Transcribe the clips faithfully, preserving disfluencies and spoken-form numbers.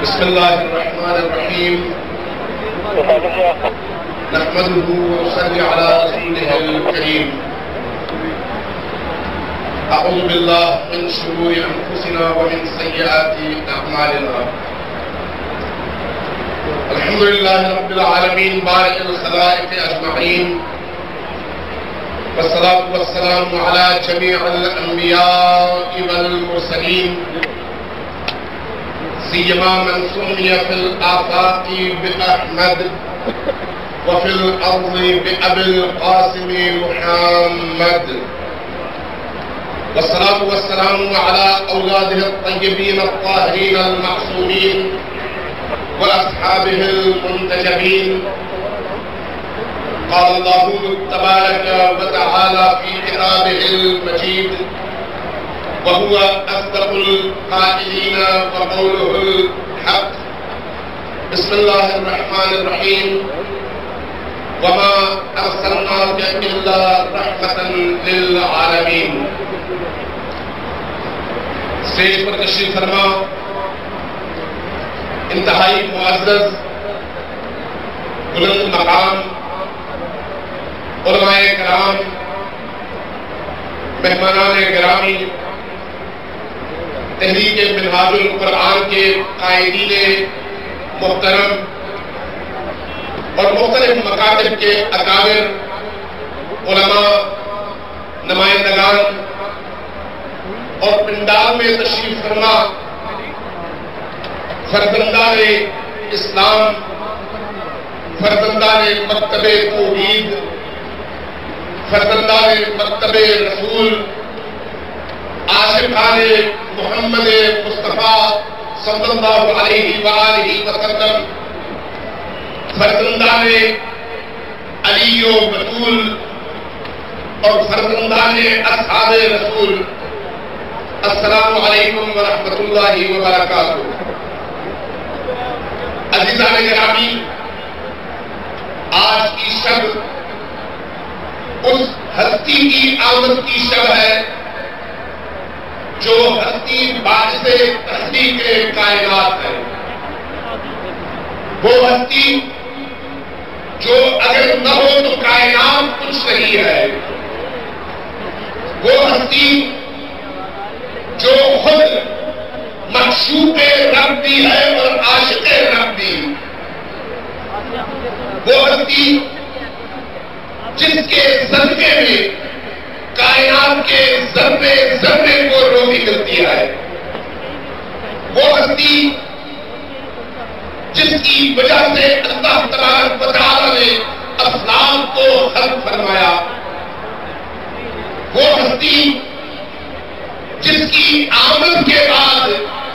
بسم الله الرحمن الرحيم نحمده ونصلي على رسوله الكريم أعوذ بالله من شرور أنفسنا ومن سيئات أعمالنا الحمد لله رب العالمين بارئ الخلائق أجمعين والصلاة والسلام على جميع الأنبياء والمرسلين سيما من سمي في الآفاق بأحمد وفي الأرض بأبي القاسم محمد والصلاة والسلام على أولاده الطيبين الطاهرين المعصومين وأصحابه المنتجبين. قال الله تبارك وتعالى في كتابه المجيد وهو أصدق القائلين وقوله الحق. بسم الله الرحمن الرحيم وما أرسلناك إلا رحمة للعالمين. اسٹیج پر تشریف فرما انتہائی معزز بلند مقام علماء کرام، مہمانان گرامی، تحریک منہاج القرآن کے قائدین محترم اور مختلف مکاتب کے اکابر، علماء، نمائندگان اور پنڈال میں تشریف فرما فرزندان اسلام، فرزندان مکتب توحید، فرزندان مکتب رسول، عاشقان محمد مصطفیٰ صلی اللہ علیہ وآلہ وسلم، فرزندان علی و بطول اور فرزندان اصحاب رسول، السلام علیکم ورحمۃ اللہ وبرکاتہ. عزیزان گرامی، آج کی شب اس ہستی کی آمد کی شب ہے جو ہستی باعث تخلیق کائنات ہے. وہ ہستی جو اگر نہ ہو تو کائنات کچھ نہیں ہے. وہ ہستی جو خود معشوق رب بھی ہے اور عاشق رب بھی. وہ ہستی جس کے صدقے میں کائنات کے ذرے ذرے کو روزی ملتی ہے. وہ ہستی جس کی وجہ سے اللہ تبارک و تعالی نے اسلام کو خلق فرمایا. وہ ہستی جس کی آمد کے بعد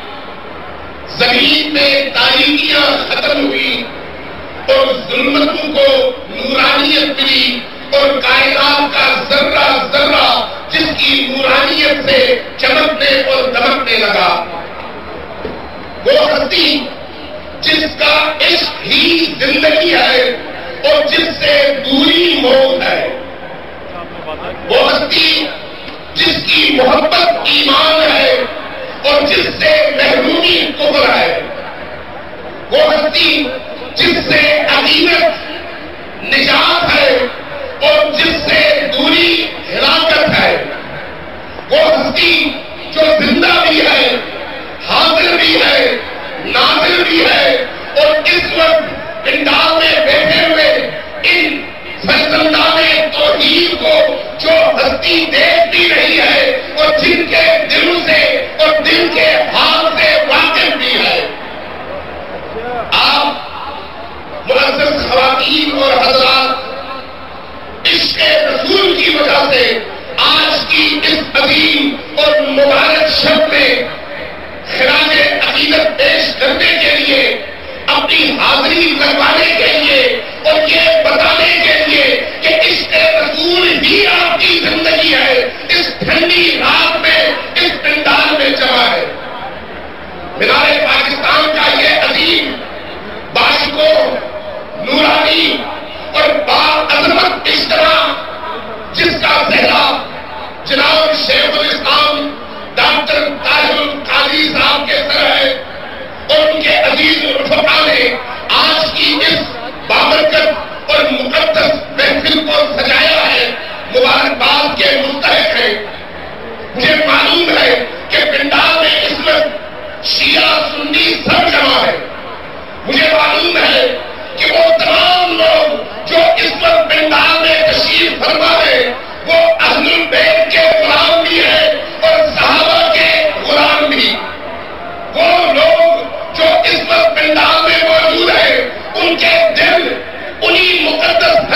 زمین میں تاریکیاں ختم ہوئی اور ظلمتوں کو نورانیت ملی اور کائنات کا ذرہ ذرہ جس کی نورانیت سے چمکنے اور دمکنے لگا. وہ ہستی جس کا عشق ہی زندگی ہے اور جس سے دوری موت ہے. وہ ہستی جس کی محبت ایمان ہے اور جس سے محرومی کفر ہے. وہ ہستی جس سے عقیدت نجات ہے اور جس سے دوری ہلاکت ہے. وہ ہستی جو زندہ بھی ہے، حاضر بھی ہے، ناظر بھی ہے اور اس وقت پنڈال میں بیٹھے ہوئے ان فرزندان توحید کو جو ہستی دیکھ بھی رہی ہے اور جن کے دلوں سے اور دل کے حال سے واقف بھی ہے. آپ معزز خواتین اور حضرات، عشق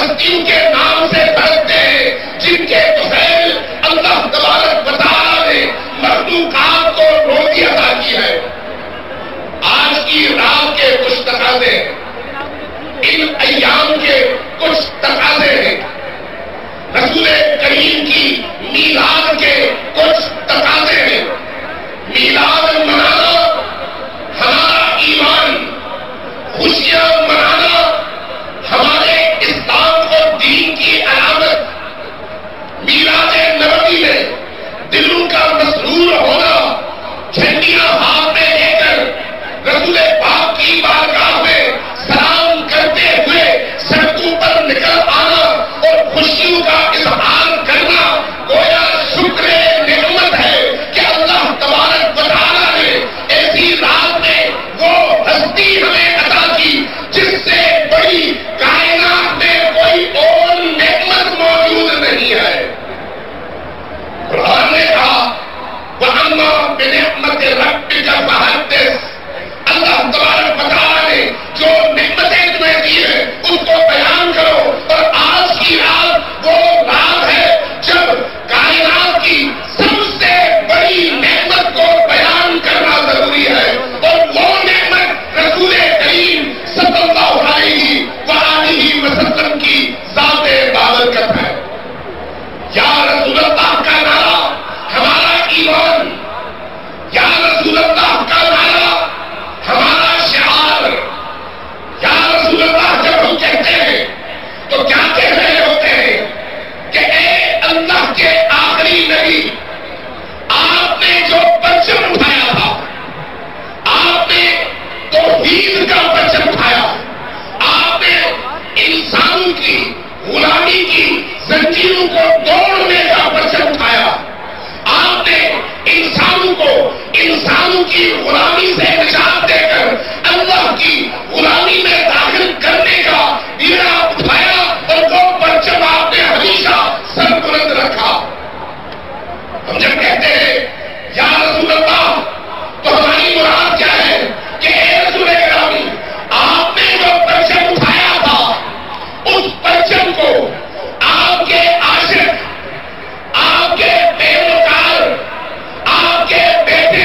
بستیوں کے نام سے بھرتے ہیں جن کے طفیل اللہ تبارک و تعالیٰ نے مخلوقات کو روزی عطا کی ہے. آج کی رات کے کچھ تقاضے ہیں، ان ایام کے کچھ تقاضے ہیں، رسول کریم کی میلاد کے کچھ تقاضے ہیں. میلاد منانا ہمارا ایمان، خوشیاں منانا ہمارے اسلام اور دین کی علامت. میلاد نبوی میں دلوں کا مسرور ہونا، جھنڈیاں ہاتھ میں لے کر رسول پاک کی بارگاہ میں سلام کرتے ہوئے سڑکوں پر نکل آنا اور خوشیوں کا اظہار کرنا گویا شکر نعمت ہے کہ اللہ تبارک و تعالیٰ نے ایسی رات میں وہ ہستی ہمیں عطا کی جس سے بڑی کائنات میں کوئی اور نعمت موجود نہیں ہے. قرآن نے کہا وَأَمَّا بِنِعْمَتِ رَبِّكَ فَحَدِّثْ. اللہ تبارک و تعالیٰ نے جو نعمتیں تمہیں دی ہیں ان کو بیان کرو. اور آج کی رات وہ رات ہے جب کائنات کی سب سے بڑی نعمت کو بیان کرنا ضروری ہے، اور وہ نعمت رسول کریم صلی اللہ علیہ وآلہ وسلم کی ذات بابرکت ہے. یا رسول اللہ کا نعرہ ہمارا ایمان، یا رسول اللہ کا نعرہ ہمارا شعار. یا رسول اللہ جب ہم کہتے ہیں تو کیا کہہ رہے ہوتے ہیں کہ اے اللہ کے آخری نبی، آپ نے جو پرچم اٹھایا تھا، آپ نے توحید کا پرچم اٹھایا، آپ نے انسانوں کی غلامی کی زنجیروں کو توڑنے کا پرچم اٹھایا، آپ نے انسانوں کو انسانوں کی غلامی سے نجات دے کر اللہ کی غلامی میں داخل کرنے کا بیڑا اٹھایا، اور وہ پرچم آپ نے ہمیشہ سر بلند رکھا. ہم جب کہتے ہیں یا رسول اللہ تو ہماری مراد کیا ہے کہ اے رسول گرامی، آپ نے جو پرچم اٹھایا تھا اس پرچم کو آپ کے عاشق، آپ کے پیروکار، آپ کے بیٹے،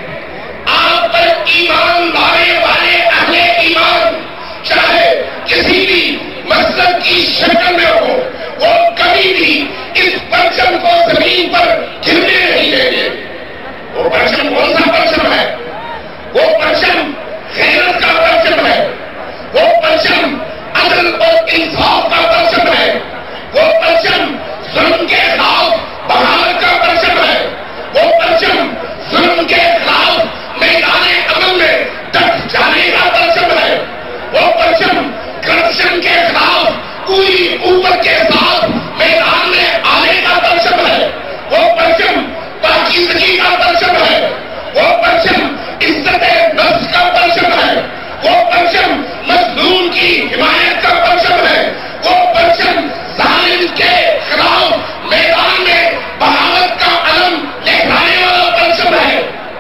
آپ پر ایمان لانے والے اہل ایمان چاہے کسی بھی مذہب کی شکل میں ہو، وہ کبھی بھی اس پرچم کو زمین پر گرنے نہیں دیں گے. وہ پرچم کون سا پرچم ہے؟ وہ پرچم غیرت کا پرچم ہے، وہ پرچم عدل اور انصاف کا پرچم ہے، وہ پرچم ظلم کے خلاف بغاوت کا پرچم ہے، وہ پرچم ظلم کے خلاف میدان عمل میں ڈٹ جانے کا پرچم ہے، وہ پرچم کرپشن کے خلاف پوری قوت کے ساتھ میدان میں آنے کا پرچم ہے، وہ پرچم پاکیزگی کا پرچم ہے، وہ پرچم عزت نفس کا پرچم ہے، وہ پرچم مظلوم کی حمایت کا پرچم ہے، وہ پرچم ظالم کے خلاف میدان میں بغاوت کا علم لہرانے والا پرچم ہے.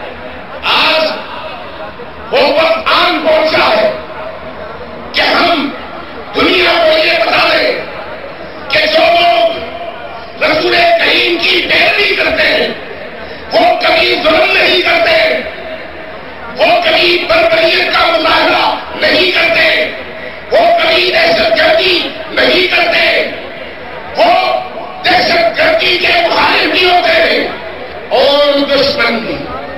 آج وہ وقت آن پہنچا ہے کہ ہم دنیا کو یہ بتا دیں کہ جو لوگ رسول کریم کی پیروی کرتے ہیں وہ کبھی ظلم نہیں کرتے، وہ کبھی بربریت کا مظاہرہ نہیں کرتے، وہ کبھی دہشت گردی نہیں کرتے، وہ دہشت گردی کے مخالف بھی ہوتے ہیں اور دشمن بھی،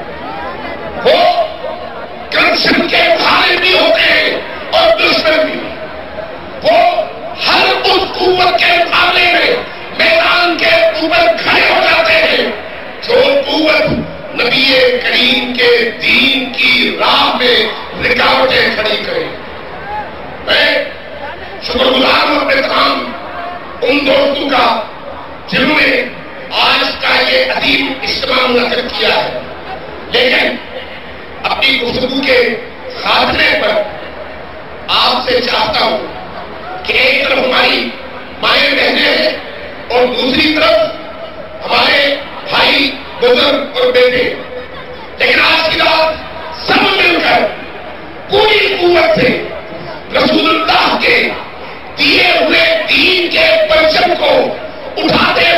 وہ کرپشن کے مخالف بھی ہوتے ہیں اور دشمن بھی. وہ ہر اس قوت کے مقابلے میں میدان کے اوپر کھڑے ہو جاتے ہیں جو قوت نبی کریم کے دین کی راہ میں رکاوٹیں کھڑی کرے. میں شکر گزار ہوں اپنے تمام ان دوستوں کا جنہوں نے آج کا یہ عظیم اجتماع منعقد کیا ہے، لیکن اپنی گفتگو کے خاتمے پر آپ سے چاہتا ہوں کہ ایک طرف ہماری مائیں بہنیں ہیں اور دوسری طرف ہمارے بھائی بزرگ اور بیٹے، لیکن آج کی رات سب مل کر پوری قوت سے رسول اللہ کے دیے ہوئے دین کے پرچم کو اٹھاتے